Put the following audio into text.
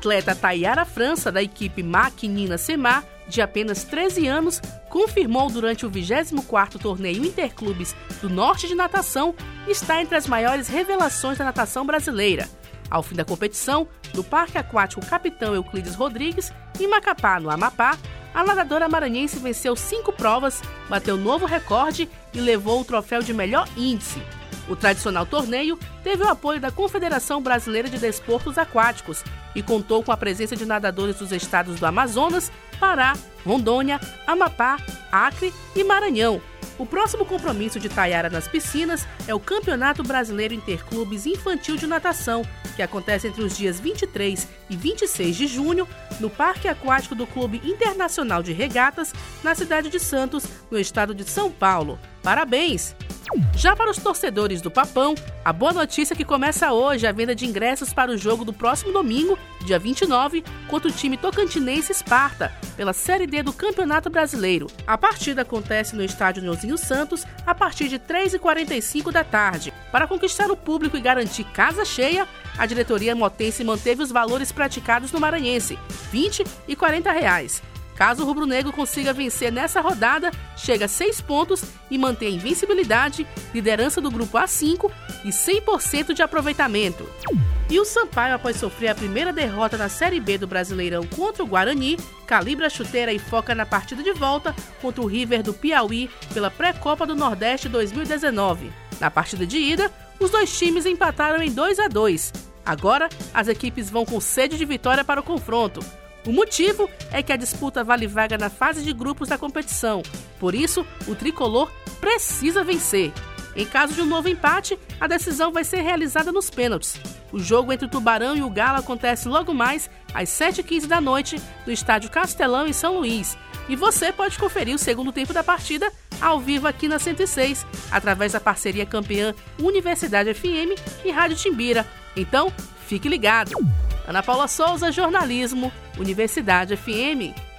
atleta Tayara França, da equipe Maquinina Semar, de apenas 13 anos, confirmou durante o 24º Torneio Interclubes do Norte de Natação estar entre as maiores revelações da natação brasileira. Ao fim da competição, no Parque Aquático Capitão Euclides Rodrigues, em Macapá, no Amapá, a nadadora maranhense venceu 5 provas, bateu novo recorde e levou o troféu de melhor índice. O tradicional torneio teve o apoio da Confederação Brasileira de Desportos Aquáticos e contou com a presença de nadadores dos estados do Amazonas, Pará, Rondônia, Amapá, Acre e Maranhão. O próximo compromisso de Tayara nas piscinas é o Campeonato Brasileiro Interclubes Infantil de Natação, que acontece entre os dias 23 e 26 de junho, no Parque Aquático do Clube Internacional de Regatas, na cidade de Santos, no estado de São Paulo. Parabéns! Já para os torcedores do Papão, a boa notícia é que começa hoje a venda de ingressos para o jogo do próximo domingo, dia 29, contra o time tocantinense Sparta, pela Série D do Campeonato Brasileiro. A partida acontece no estádio Nilzinho Santos a partir de 3h45 da tarde. Para conquistar o público e garantir casa cheia, a diretoria motense manteve os valores praticados no Maranhense, R$ 20 e R$ 40. Caso o rubro-negro consiga vencer nessa rodada, chega a 6 pontos e mantém a invencibilidade, liderança do grupo A5 e 100% de aproveitamento. E o Sampaio, após sofrer a primeira derrota na Série B do Brasileirão contra o Guarani, calibra a chuteira e foca na partida de volta contra o River do Piauí pela Pré-Copa do Nordeste 2019. Na partida de ida, os dois times empataram em 2-2. Agora, as equipes vão com sede de vitória para o confronto. O motivo é que a disputa vale vaga na fase de grupos da competição. Por isso, o tricolor precisa vencer. Em caso de um novo empate, a decisão vai ser realizada nos pênaltis. O jogo entre o Tubarão e o Galo acontece logo mais às 7h15 da noite no estádio Castelão, em São Luís. E você pode conferir o segundo tempo da partida ao vivo aqui na 106, através da parceria campeã Universidade FM e Rádio Timbira. Então, fique ligado! Ana Paula Souza, Jornalismo, Universidade FM.